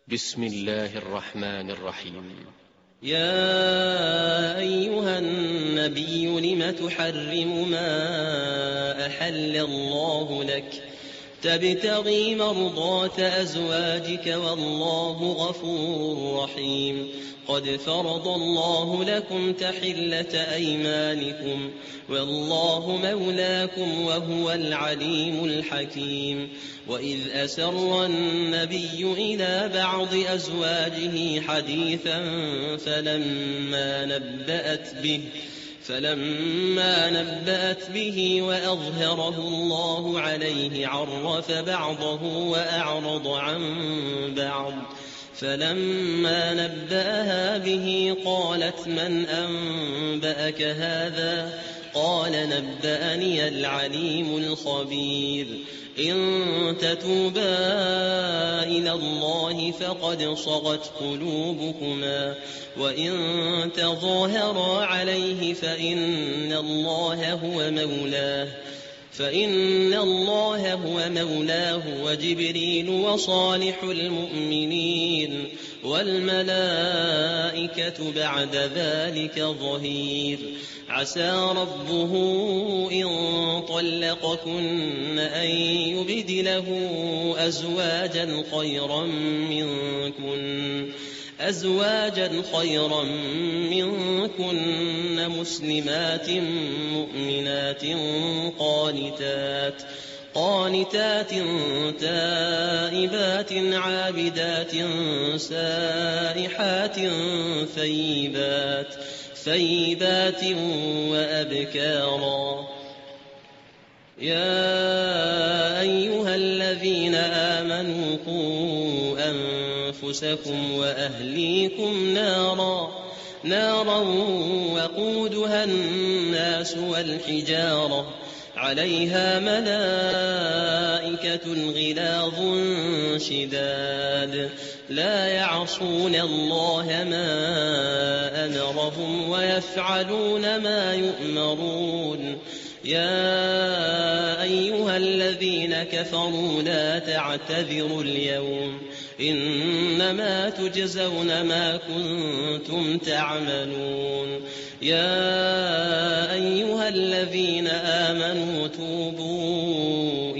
بسم الله الرحمن الرحيم. يا أيها النبي لم تحرم ما أحل الله لك تبتغي مرضات أزواجك والله غفور رحيم. قد فرض الله لكم تحلة أيمانكم والله مولاكم وهو العليم الحكيم. وإذ أسر النبي إلى بعض أزواجه حديثا فلما نبأت به وأظهره الله عليه عرف بعضه وأعرض عن بعض. فلما نبأها به قالت من أنبأك هذا؟ قال نبأني العليم الخبير. إن تتوبا إلى الله فقد صغت قلوبكما وإن تظاهرا عليه فإن الله هو مولاه وجبريل وصالح المؤمنين والملائكة بعد ذلك ظهير. عسى ربه إن طلقكن أن يبدله أزواجا خيرا منكن مسلمات مؤمنات قانتات تائبات عابدات سائحات ثيبات وأبكارا. يا أيها الذين آمنوا قوا أنفسكم وأهليكم نارا وقودها الناس والحجارة عليها ملائكة غلاظ شداد لا يعصون الله ما أمرهم ويفعلون ما يؤمرون. يا أيها الذين كفروا لا تعتذروا اليوم إنما تجزون ما كنتم تعملون. يا أيها الذين آمنوا توبوا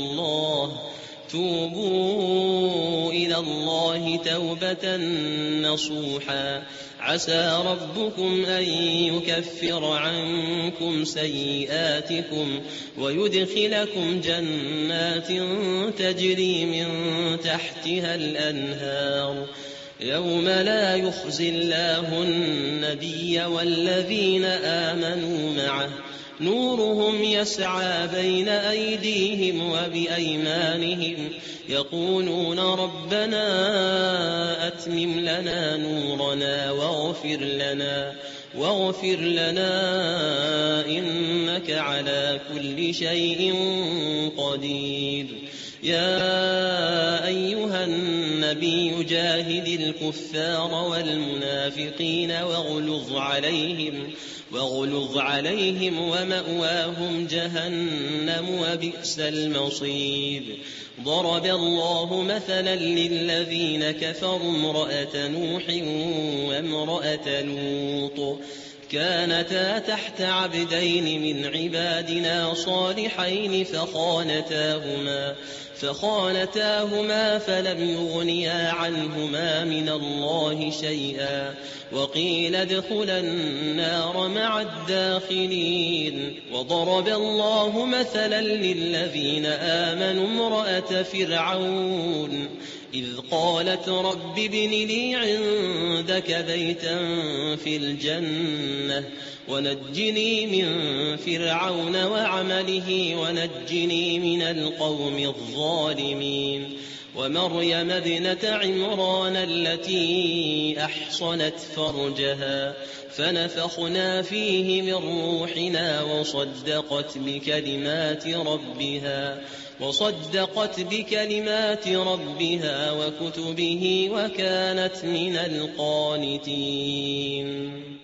إلى الله توبة نصوحا. عسى ربكم أن يكفر عنكم سيئاتكم ويدخلكم جنات تجري من تحتها الأنهار يوم لا يخزي الله النبي والذين آمنوا معه نورهم يسعى بين أيديهم وبأيمانهم يقولون ربنا أتمم لنا نورنا واغفر لنا إنك على كل شيء قدير. يا أيها النبي جاهد الكفار والمنافقين واغلظ عليهم ومأواهم جهنم وبئس المصير. ضرب الله مثلا للذين كفروا امرأة نوح وامرأة لوط كانتا تحت عبدين من عبادنا صالحين فخانتاهما فلم يغنيا عنهما من الله شيئا وقيل ادخلا النار مع الداخلين. وضرب الله مثلا للذين آمنوا امرأة فرعون إذ قالت رب ابن لي عندك بيتا في الجنة ونجني من فرعون وعمله ونجني من القوم الظالمين. ومريم ابنة عمران التي أحصنت فرجها فنفخنا فيه من روحنا وصدقت بكلمات ربها وكتبه وكانت من القانتين.